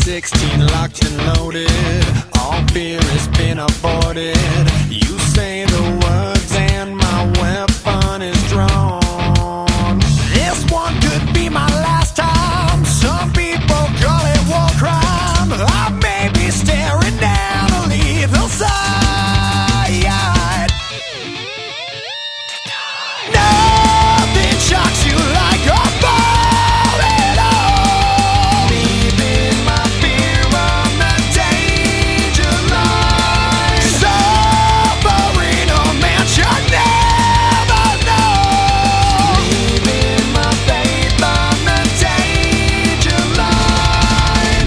16 locked and loaded. All fear has been aborted. You say the words and my weapon is drawn. This one could be my last time. Some people call it war crime. I may be staring down a lethal side. Nothing shocks you like a ball at all. Leaving my fear on the danger line. Suffering a man should never know. Leaving my faith on the danger line.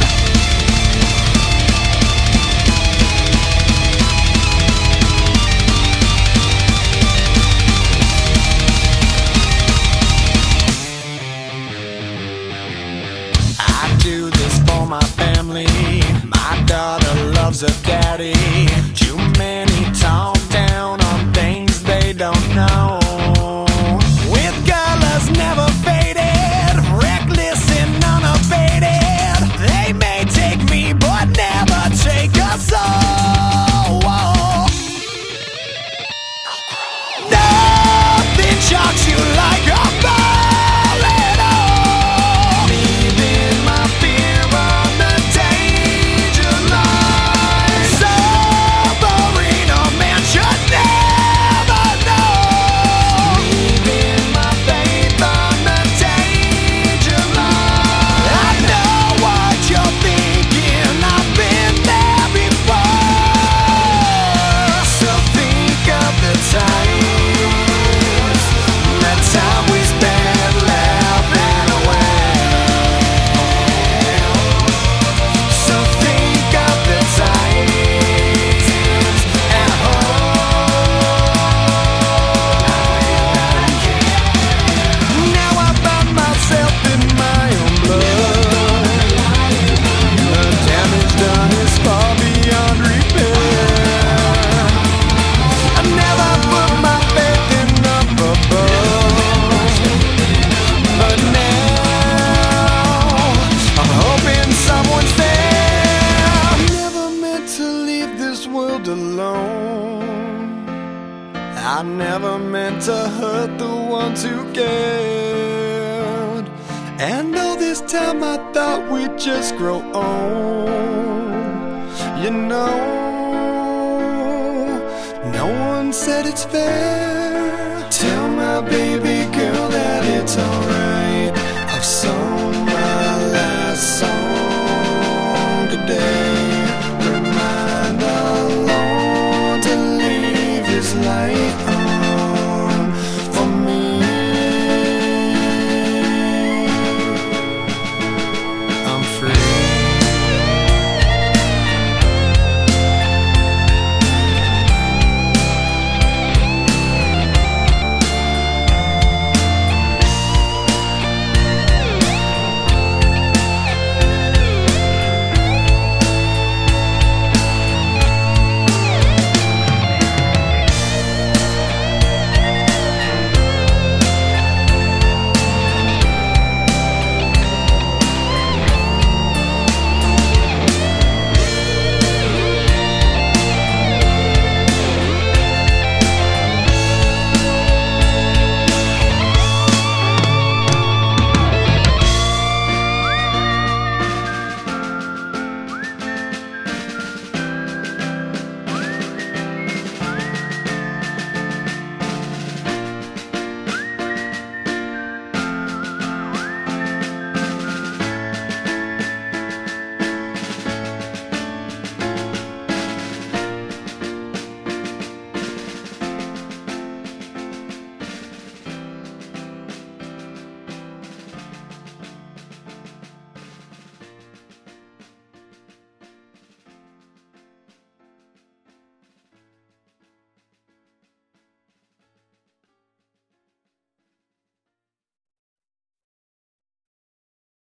I do this for my family. My daughter loves her daddy. Too many talk down on things they don't know. With colors never faded, reckless and unabated. They may take me but never take us all. Nothing shocks you like a ball at all. Leaving my fear on the danger line. Suffering a man should never know. Leaving my faith on the danger line. I know what you're thinking, I've been there before. So think of the times, that time we spent laughing away. So think of the times at home. Now I find myself in my own blood. The damage done is far beyond repair. I never put my faith in up above, but now I'm hoping someone's there. I never meant to leave this world alone. I never meant to hurt the ones who cared. And all this time I thought we'd just grow old. You know, no one said it's fair. Tell my baby girl that it's alright. I've sung my last song.